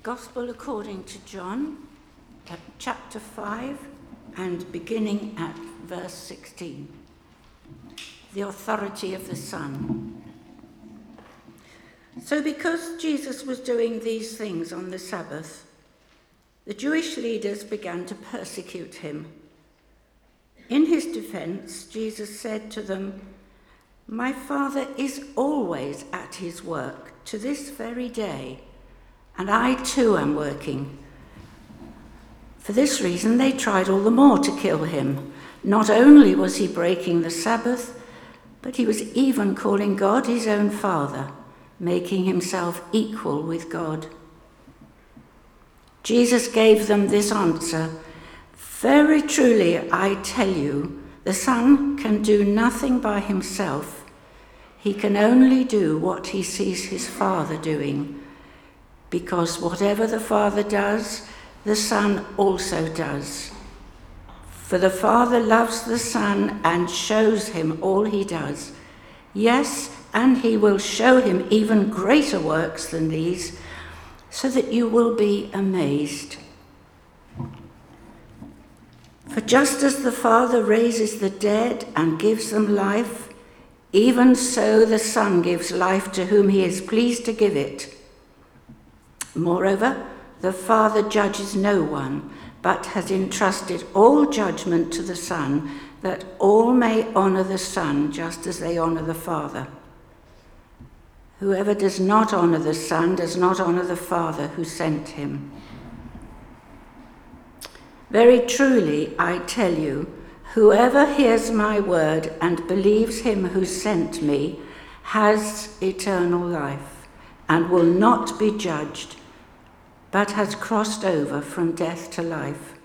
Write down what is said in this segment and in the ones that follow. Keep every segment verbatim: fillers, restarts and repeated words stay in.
Gospel according to John, uh, chapter five, and beginning at verse sixteen. The authority of the Son. So because Jesus was doing these things on the Sabbath, the Jewish leaders began to persecute him. In his defense, Jesus said to them, "My Father is always at his work to this very day, and I too am working." For this reason, they tried all the more to kill him. Not only was he breaking the Sabbath, but he was even calling God his own Father, making himself equal with God. Jesus gave them this answer, "Very truly, I tell you, the Son can do nothing by himself. He can only do what he sees his Father doing, because whatever the Father does, the Son also does. For the Father loves the Son and shows him all he does. Yes, and he will show him even greater works than these, so that you will be amazed. For just as the Father raises the dead and gives them life, even so the Son gives life to whom he is pleased to give it. Moreover, the Father judges no one, but has entrusted all judgment to the Son, that all may honour the Son just as they honour the Father. Whoever does not honour the Son does not honour the Father who sent him. Very truly, I tell you, whoever hears my word and believes him who sent me has eternal life and will not be judged, but has crossed over from death to life.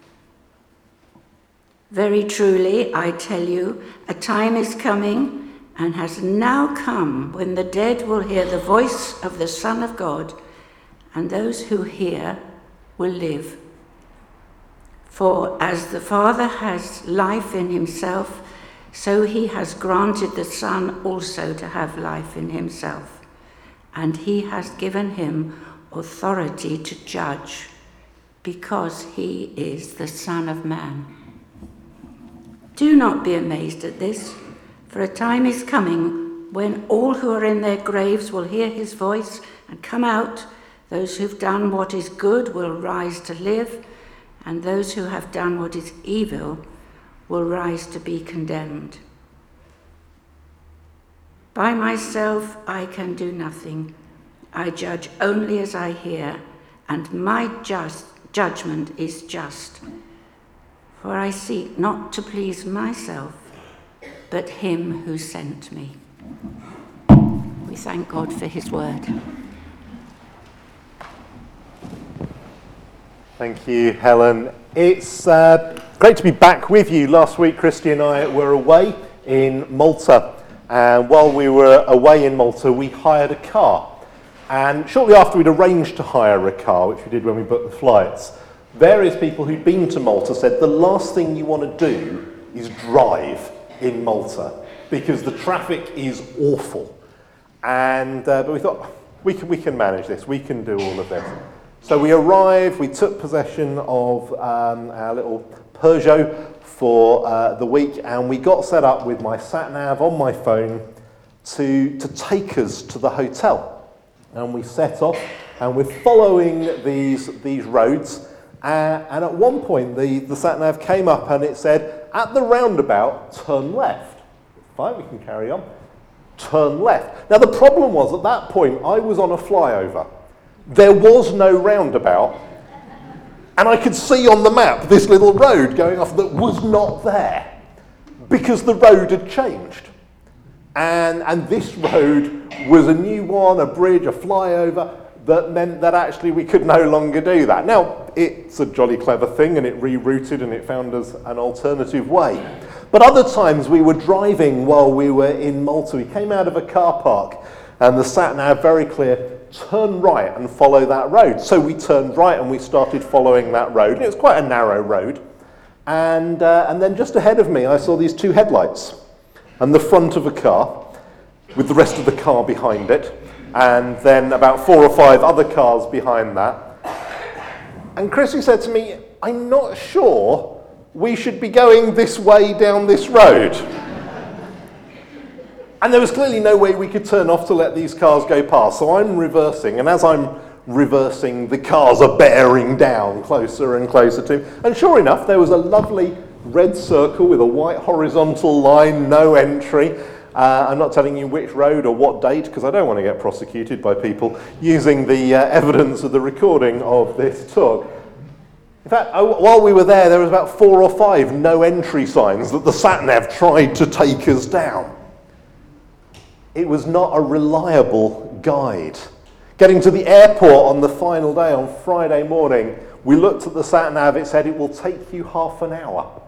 Very truly, I tell you, a time is coming and has now come when the dead will hear the voice of the Son of God, and those who hear will live. For as the Father has life in himself, so he has granted the Son also to have life in himself, and he has given him authority to judge, because he is the Son of Man. Do not be amazed at this, for a time is coming when all who are in their graves will hear his voice and come out. Those who've done what is good will rise to live, and those who have done what is evil will rise to be condemned. By myself I can do nothing. I judge only as I hear, and my just judgment is just. For I seek not to please myself, but him who sent me." We thank God for his word. Thank you, Helen. It's uh, great to be back with you. Last week, Christy and I were away in Malta, and while we were away in Malta, we hired a car. And shortly after we'd arranged to hire a car, which we did when we booked the flights, various people who'd been to Malta said the last thing you want to do is drive in Malta because the traffic is awful. And uh, but we thought, we can, we can manage this, we can do all of this. So we arrived, we took possession of um, our little Peugeot for uh, the week, and we got set up with my sat-nav on my phone to, to take us to the hotel. And we set off, and we're following these, these roads, uh, and at one point the, the sat-nav came up and it said, "At the roundabout, turn left." Fine, we can carry on. Turn left. Now the problem was, at that point, I was on a flyover. There was no roundabout, and I could see on the map this little road going off that was not there, because the road had changed. And, and this road was a new one, a bridge, a flyover, that meant that actually we could no longer do that. Now, it's a jolly clever thing, and it rerouted and it found us an alternative way. But other times we were driving while we were in Malta. We came out of a car park, and the sat-nav very clear, turn right and follow that road. So we turned right and we started following that road. And it was quite a narrow road. And, uh, and then just ahead of me, I saw these two headlights and the front of a car with the rest of the car behind it. And then about four or five other cars behind that. And Chrissy said to me, I'm not sure we should be going this way down this road. And there was clearly no way we could turn off to let these cars go past. So I'm reversing, and as I'm reversing, the cars are bearing down closer and closer to me. And sure enough, there was a lovely red circle with a white horizontal line, no entry. Uh, I'm not telling you which road or what date, because I don't want to get prosecuted by people using the uh, evidence of the recording of this talk. In fact, while we were there, there was about four or five no entry signs that the sat-nav tried to take us down. It was not a reliable guide. Getting to the airport on the final day, on Friday morning, we looked at the sat-nav, it said it will take you half an hour.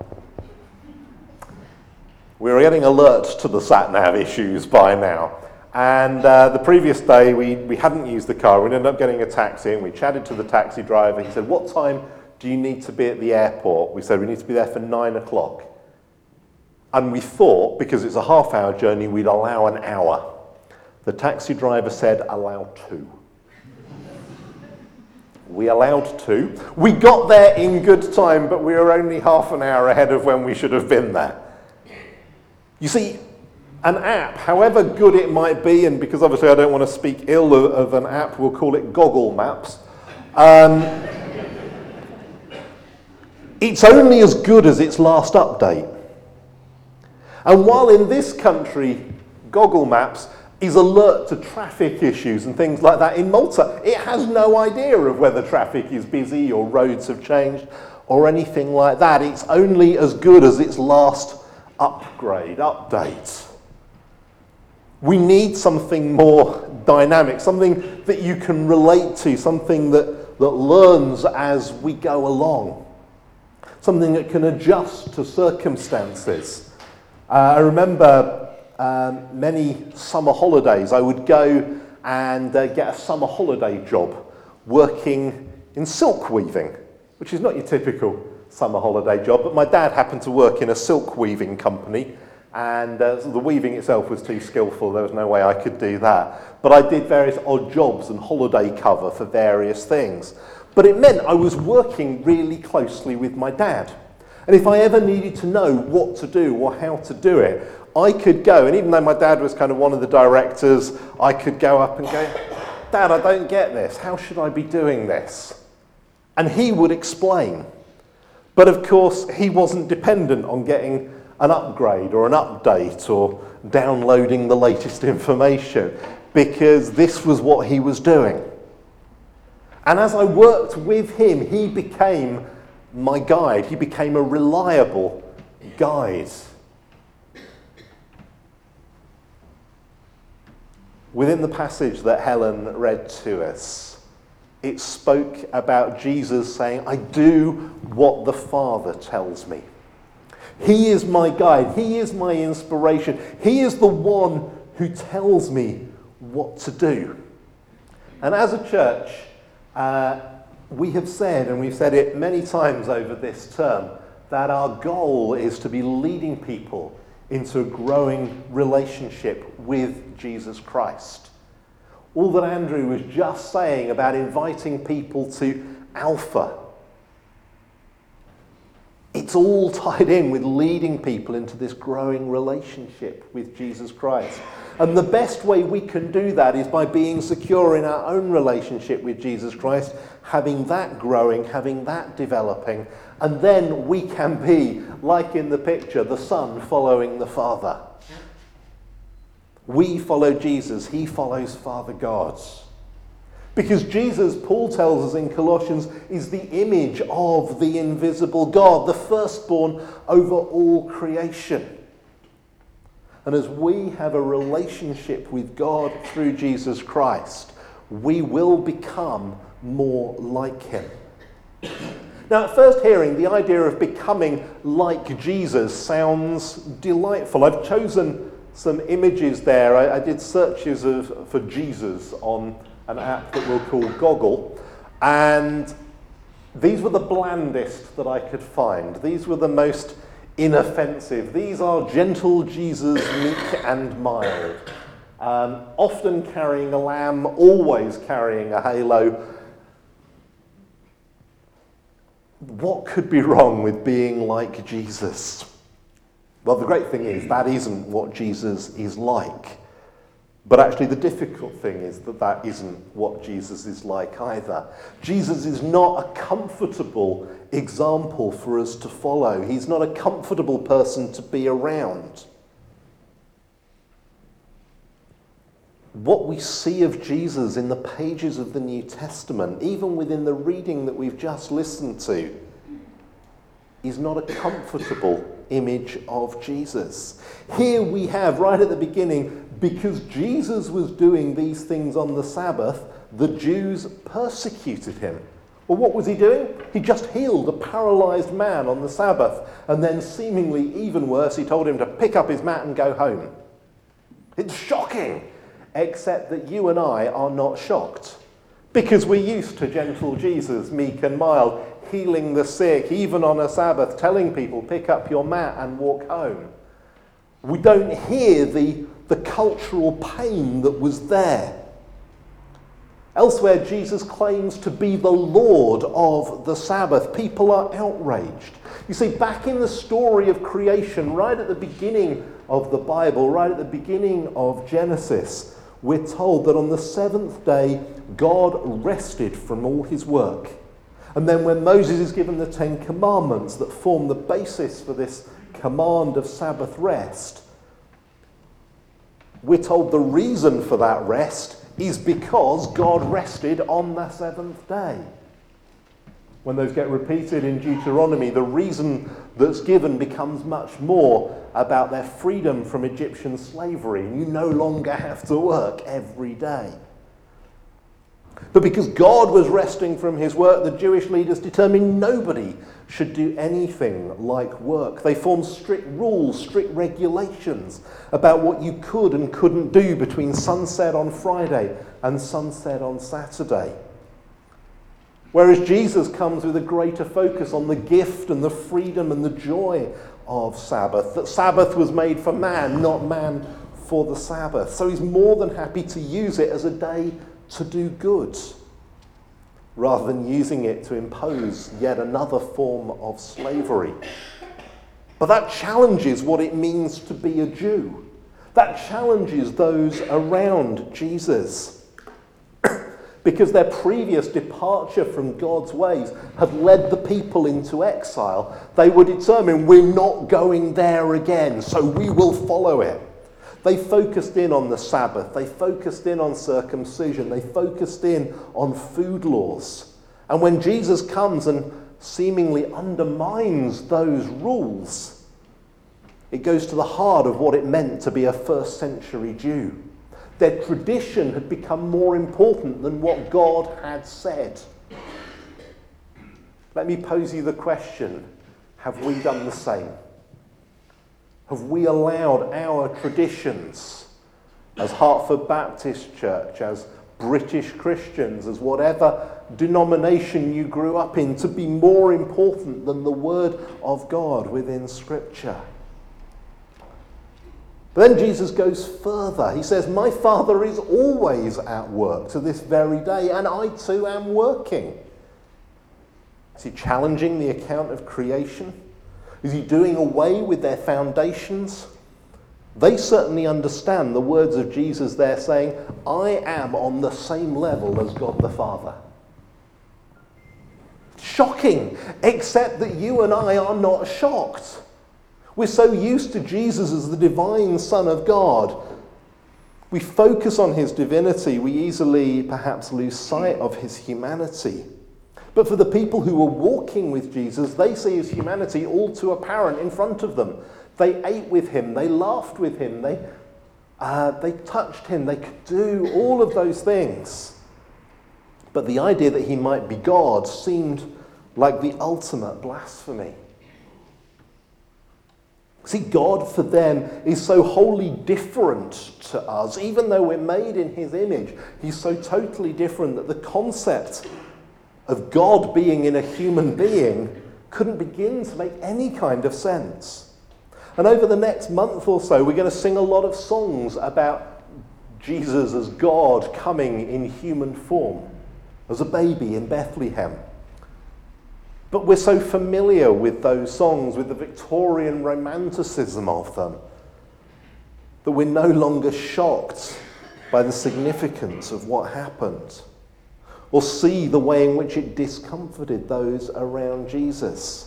We were getting alerts to the sat-nav issues by now. And uh, the previous day, we, we hadn't used the car. We ended up getting a taxi, and we chatted to the taxi driver. He said, what time do you need to be at the airport? We said, we need to be there for nine o'clock. And we thought, because it's a half-hour journey, we'd allow an hour. The taxi driver said, allow two. We allowed two. We got there in good time, but we were only half an hour ahead of when we should have been there. You see, an app, however good it might be, and because obviously I don't want to speak ill of, of an app, we'll call it Goggle Maps. Um, it's only as good as its last update. And while in this country, Goggle Maps is alert to traffic issues and things like that, in Malta, it has no idea of whether traffic is busy or roads have changed or anything like that. It's only as good as its last upgrade, update. We need something more dynamic, something that you can relate to, something that, that learns as we go along, something that can adjust to circumstances. Uh, I remember um, many summer holidays, I would go and uh, get a summer holiday job working in silk weaving, which is not your typical summer holiday job, but my dad happened to work in a silk weaving company, and uh, the weaving itself was too skillful, there was no way I could do that. But I did various odd jobs and holiday cover for various things. But it meant I was working really closely with my dad. And if I ever needed to know what to do or how to do it, I could go, and even though my dad was kind of one of the directors, I could go up and go, Dad, I don't get this. How should I be doing this? And he would explain. But of course, he wasn't dependent on getting an upgrade or an update or downloading the latest information, because this was what he was doing. And as I worked with him, he became my guide. He became a reliable guide. Within the passage that Helen read to us, it spoke about Jesus saying, I do what the Father tells me. He is my guide. He is my inspiration. He is the one who tells me what to do. And as a church, uh, we have said, and we've said it many times over this term, that our goal is to be leading people into a growing relationship with Jesus Christ. All that Andrew was just saying about inviting people to Alpha, it's all tied in with leading people into this growing relationship with Jesus Christ. And the best way we can do that is by being secure in our own relationship with Jesus Christ, having that growing, having that developing, and then we can be, like in the picture, the Son following the Father. We follow Jesus, he follows Father God. Because Jesus, Paul tells us in Colossians, is the image of the invisible God, the firstborn over all creation. And as we have a relationship with God through Jesus Christ, we will become more like him. Now, at first hearing, the idea of becoming like Jesus sounds delightful. I've chosen some images there. I, I did searches of, for Jesus on an app that we'll call Goggle, and these were the blandest that I could find. These were the most inoffensive. These are gentle Jesus, meek and mild, um, often carrying a lamb, always carrying a halo. what could be wrong with being like Jesus? Well, the great thing is that isn't what Jesus is like. But actually the difficult thing is that that isn't what Jesus is like either. Jesus is not a comfortable example for us to follow. He's not a comfortable person to be around. What we see of Jesus in the pages of the New Testament, even within the reading that we've just listened to, is not a comfortable image of Jesus. Here we have, right at the beginning, because Jesus was doing these things on the Sabbath, the Jews persecuted him. Well, what was he doing? He just healed a paralyzed man on the Sabbath, and then seemingly even worse, he told him to pick up his mat and go home. It's shocking, except that you and I are not shocked, because we're used to gentle Jesus, meek and mild, healing the sick, even on a Sabbath, telling people, pick up your mat and walk home. We don't hear the, the cultural pain that was there. Elsewhere, Jesus claims to be the Lord of the Sabbath. People are outraged. You see, back in the story of creation, right at the beginning of the Bible, right at the beginning of Genesis, we're told that on the seventh day, God rested from all his work. And then when Moses is given the Ten Commandments that form the basis for this command of Sabbath rest, we're told the reason for that rest is because God rested on the seventh day. When those get repeated in Deuteronomy, the reason that's given becomes much more about their freedom from Egyptian slavery. You no longer have to work every day. But because God was resting from his work, the Jewish leaders determined nobody should do anything like work. They formed strict rules, strict regulations about what you could and couldn't do between sunset on Friday and sunset on Saturday. Whereas Jesus comes with a greater focus on the gift and the freedom and the joy of Sabbath, that Sabbath was made for man, not man for the Sabbath. So he's more than happy to use it as a day to do good, rather than using it to impose yet another form of slavery. But that challenges what it means to be a Jew. That challenges those around Jesus. Because their previous departure from God's ways had led the people into exile. They were determined, we're not going there again, so we will follow it. They focused in on the Sabbath, they focused in on circumcision, they focused in on food laws. And when Jesus comes and seemingly undermines those rules, it goes to the heart of what it meant to be a first century Jew. Their tradition had become more important than what God had said. Let me pose you the question, have we done the same? Have we allowed our traditions as Hartford Baptist Church, as British Christians, as whatever denomination you grew up in, to be more important than the Word of God within Scripture? But then Jesus goes further. He says, my Father is always at work to this very day, and I too am working. Is he challenging the account of creation? Is he doing away with their foundations? They certainly understand the words of Jesus there saying, I am on the same level as God the Father. Shocking, except that you and I are not shocked. We're so used to Jesus as the divine Son of God. We focus on his divinity. We easily perhaps lose sight of his humanity. But for the people who were walking with Jesus, they see his humanity all too apparent in front of them. They ate with him, they laughed with him, they, uh, they touched him, they could do all of those things. But the idea that he might be God seemed like the ultimate blasphemy. See, God for them is so wholly different to us. Even though we're made in his image, he's so totally different that the concept of God being in a human being couldn't begin to make any kind of sense. And over the next month or so, we're going to sing a lot of songs about Jesus as God coming in human form, as a baby in Bethlehem. But we're so familiar with those songs, with the Victorian romanticism of them, that we're no longer shocked by the significance of what happened, or see the way in which it discomforted those around Jesus.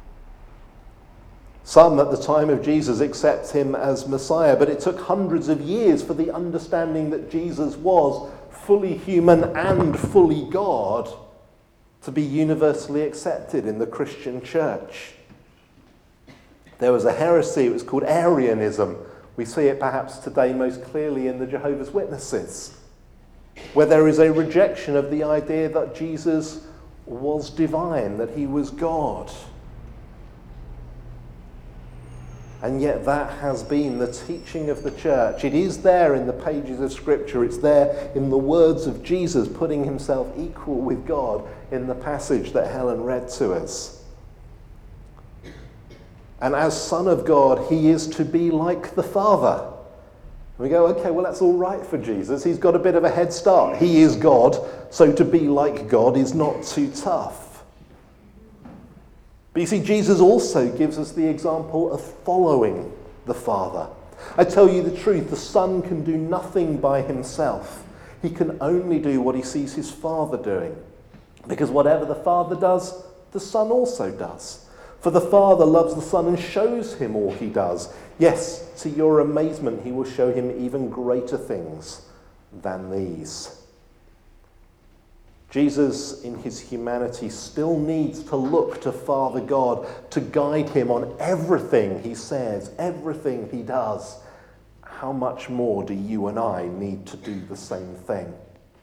Some at the time of Jesus accept him as Messiah, but it took hundreds of years for the understanding that Jesus was fully human and fully God to be universally accepted in the Christian church. There was a heresy, it was called Arianism. We see it perhaps today most clearly in the Jehovah's Witnesses, where there is a rejection of the idea that Jesus was divine, that he was God. And yet that has been the teaching of the church. It is there in the pages of Scripture. It's there in the words of Jesus putting himself equal with God in the passage that Helen read to us. And as Son of God, he is to be like the Father. We go, okay, well, that's all right for Jesus. He's got a bit of a head start. He is God, so to be like God is not too tough. But you see, Jesus also gives us the example of following the Father. I tell you the truth, the Son can do nothing by himself. He can only do what he sees his Father doing. Because whatever the Father does, the Son also does. For the Father loves the Son and shows him all he does. Yes, to your amazement, he will show him even greater things than these. Jesus, in his humanity, still needs to look to Father God to guide him on everything he says, everything he does. How much more do you and I need to do the same thing?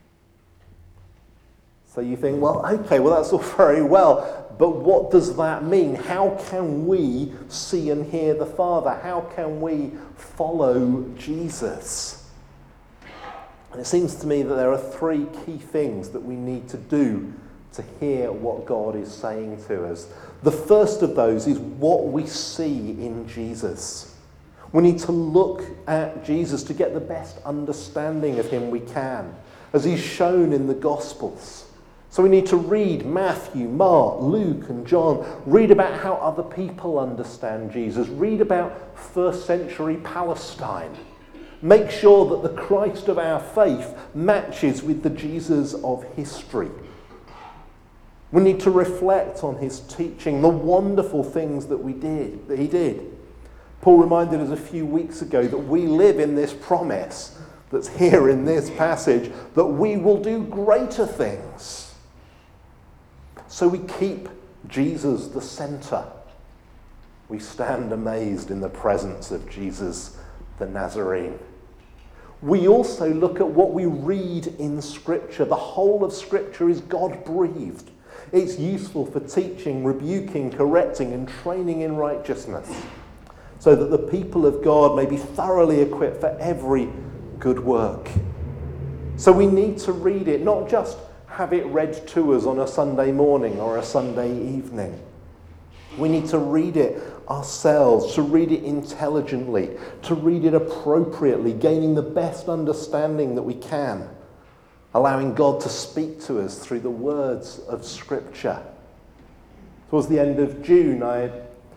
So you think, well, okay, well, that's all very well, but what does that mean? How can we see and hear the Father? How can we follow Jesus? And it seems to me that there are three key things that we need to do to hear what God is saying to us. The first of those is what we see in Jesus. We need to look at Jesus to get the best understanding of him we can, as he's shown in the Gospels. So we need to read Matthew, Mark, Luke, and John. Read about how other people understand Jesus. Read about first century Palestine. Make sure that the Christ of our faith matches with the Jesus of history. We need to reflect on his teaching, the wonderful things that we did, that he did. Paul reminded us a few weeks ago that we live in this promise that's here in this passage, that we will do greater things. So we keep Jesus the centre. We stand amazed in the presence of Jesus the Nazarene. We also look at what we read in Scripture. The whole of Scripture is God-breathed. It's useful for teaching, rebuking, correcting, and training in righteousness, so that the people of God may be thoroughly equipped for every good work. So we need to read it, not just have it read to us on a Sunday morning or a Sunday evening. We need to read it ourselves, to read it intelligently, to read it appropriately, gaining the best understanding that we can, allowing God to speak to us through the words of Scripture. Towards the end of June, I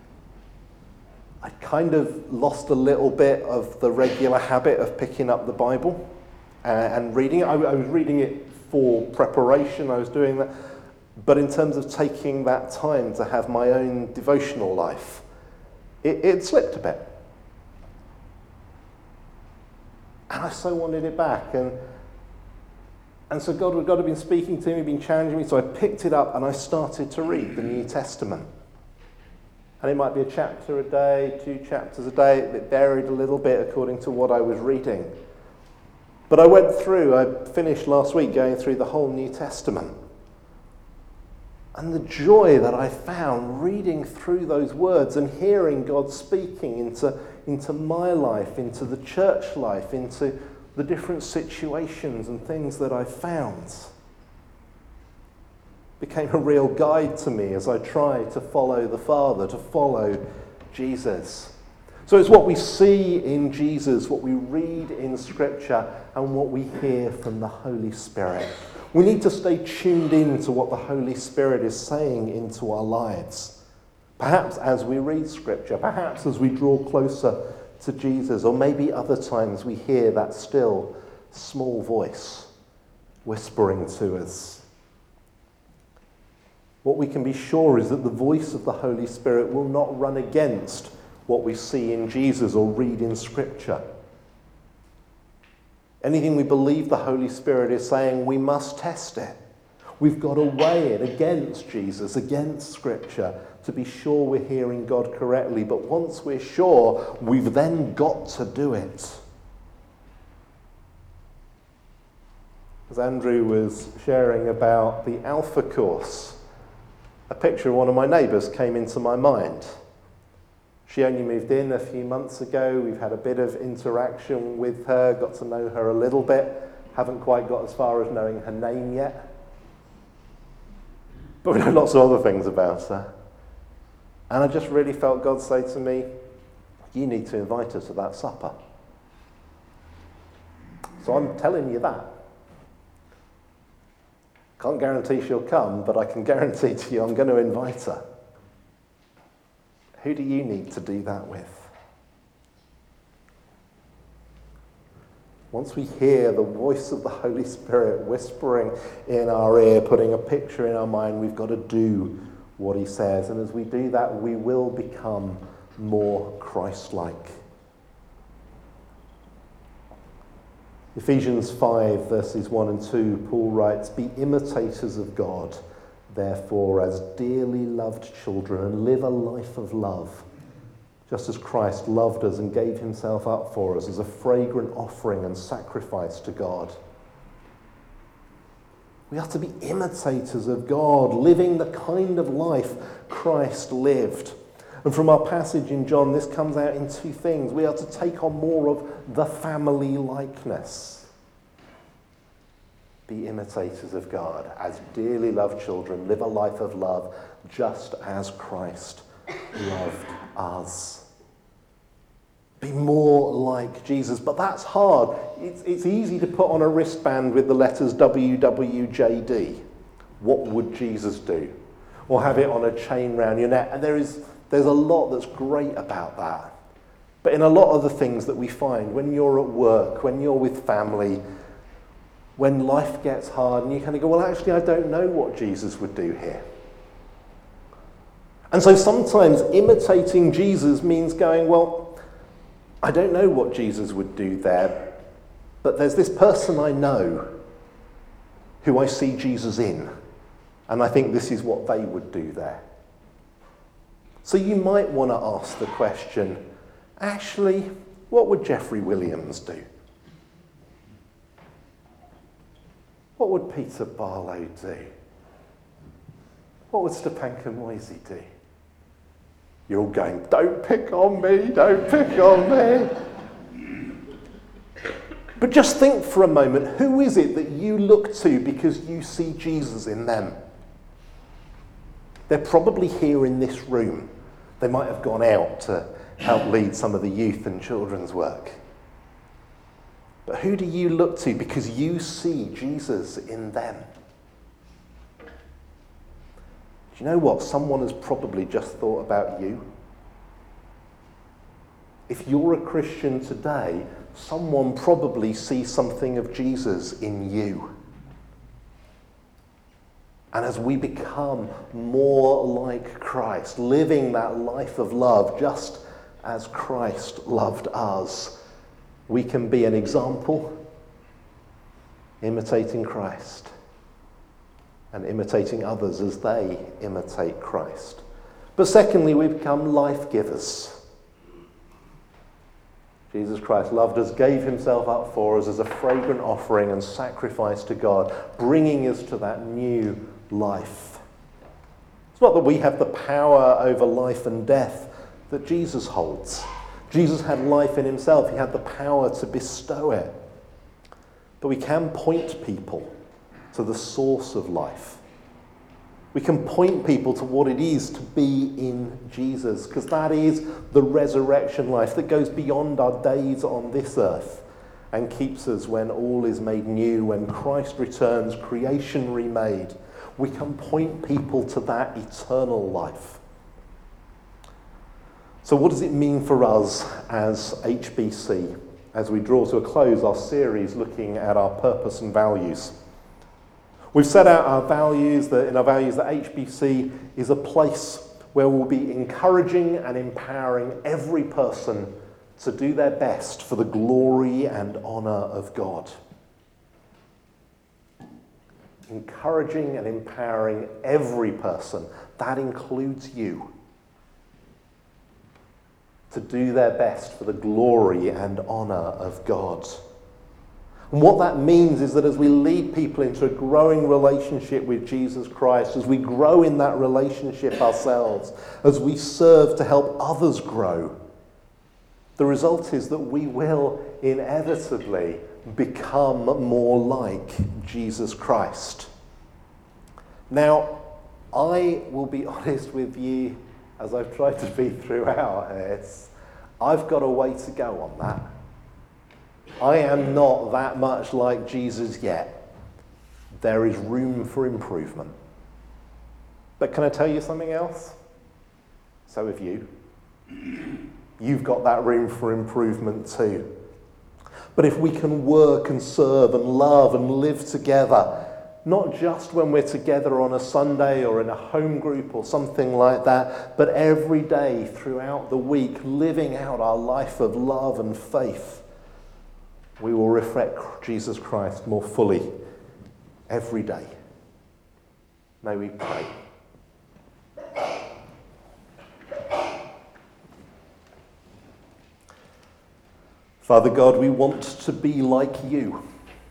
I kind of lost a little bit of the regular habit of picking up the Bible uh, and reading it. I, I was reading it for preparation, I was doing that. But in terms of taking that time to have my own devotional life, it, it slipped a bit. And I so wanted it back. And, and so God, God had been speaking to me, been challenging me, so I picked it up and I started to read the New Testament. And it might be a chapter a day, two chapters a day. It varied a little bit according to what I was reading. But I went through, I finished last week going through the whole New Testament. And the joy that I found reading through those words and hearing God speaking into, into my life, into the church life, into the different situations and things that I found, became a real guide to me as I tried to follow the Father, to follow Jesus. So it's what we see in Jesus, what we read in Scripture, and what we hear from the Holy Spirit. We need to stay tuned in to what the Holy Spirit is saying into our lives. Perhaps as we read Scripture, perhaps as we draw closer to Jesus, or maybe other times we hear that still, small voice whispering to us. What we can be sure is that the voice of the Holy Spirit will not run against what we see in Jesus or read in Scripture. Anything we believe the Holy Spirit is saying, we must test it. We've got to weigh it against Jesus, against Scripture, to be sure we're hearing God correctly. But once we're sure, we've then got to do it. As Andrew was sharing about the Alpha course, a picture of one of my neighbours came into my mind. She only moved in a few months ago. We've had a bit of interaction with her, got to know her a little bit. Haven't quite got as far as knowing her name yet. But we know lots of other things about her. And I just really felt God say to me, you need to invite her to that supper. So I'm telling you that. Can't guarantee she'll come, but I can guarantee to you I'm going to invite her. Who do you need to do that with? Once we hear the voice of the Holy Spirit whispering in our ear, putting a picture in our mind, we've got to do what he says. And as we do that, we will become more Christ-like. Ephesians five, verses one and two, Paul writes, "Be imitators of God, therefore, as dearly loved children, and live a life of love, just as Christ loved us and gave himself up for us as a fragrant offering and sacrifice to God." We are to be imitators of God, living the kind of life Christ lived. And from our passage in John, this comes out in two things. We are to take on more of the family likeness. Be imitators of God, as dearly loved children, live a life of love, just as Christ loved us. Be more like Jesus. But that's hard. It's, it's easy to put on a wristband with the letters W W J D. What would Jesus do? Or have it on a chain round your neck. And there is there's a lot that's great about that. But in a lot of the things that we find, when you're at work, when you're with family, when life gets hard, and you kind of go, well, actually, I don't know what Jesus would do here. And so sometimes imitating Jesus means going, well, I don't know what Jesus would do there, but there's this person I know who I see Jesus in, and I think this is what they would do there. So you might want to ask the question, actually, what would Jeffrey Williams do? What would Peter Barlow do? What would Stepanka Moisey do? You're all going, don't pick on me, don't pick on me. But just think for a moment, who is it that you look to because you see Jesus in them? They're probably here in this room. They might have gone out to help lead some of the youth and children's work. But who do you look to because you see Jesus in them? Do you know what? Someone has probably just thought about you. If you're a Christian today, someone probably sees something of Jesus in you. And as we become more like Christ, living that life of love just as Christ loved us, we can be an example, imitating Christ, and imitating others as they imitate Christ. But secondly, we become life givers. Jesus Christ loved us, gave himself up for us as a fragrant offering and sacrifice to God, bringing us to that new life. It's not that we have the power over life and death that Jesus holds. Jesus had life in himself. He had the power to bestow it. But we can point people to the source of life. We can point people to what it is to be in Jesus, because that is the resurrection life that goes beyond our days on this earth and keeps us when all is made new, when Christ returns, creation remade. We can point people to that eternal life. So what does it mean for us as H B C as we draw to a close our series looking at our purpose and values? We've set out our values, that in our values that H B C is a place where we'll be encouraging and empowering every person to do their best for the glory and honour of God. Encouraging and empowering every person, that includes you, to do their best for the glory and honour of God. And what that means is that as we lead people into a growing relationship with Jesus Christ, as we grow in that relationship ourselves, as we serve to help others grow, the result is that we will inevitably become more like Jesus Christ. Now, I will be honest with you, as I've tried to be throughout this, I've got a way to go on that. I am not that much like Jesus yet. There is room for improvement. But can I tell you something else? So have you. You've got that room for improvement too. But if we can work and serve and love and live together, not just when we're together on a Sunday or in a home group or something like that, but every day throughout the week, living out our life of love and faith, we will reflect Jesus Christ more fully every day. May we pray. Father God, we want to be like you.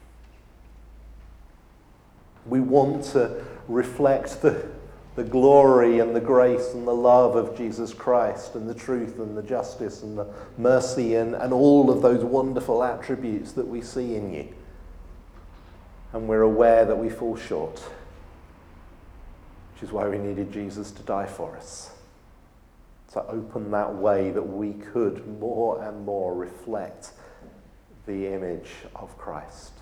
We want to reflect the, the glory and the grace and the love of Jesus Christ and the truth and the justice and the mercy and, and all of those wonderful attributes that we see in you. And we're aware that we fall short, which is why we needed Jesus to die for us, to open that way that we could more and more reflect the image of Christ.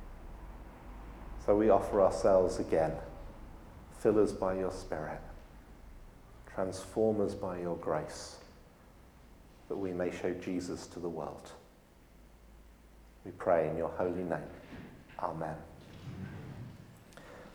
So we offer ourselves again. Fill us by your Spirit. Transform us by your grace, that we may show Jesus to the world. We pray in your holy name. Amen.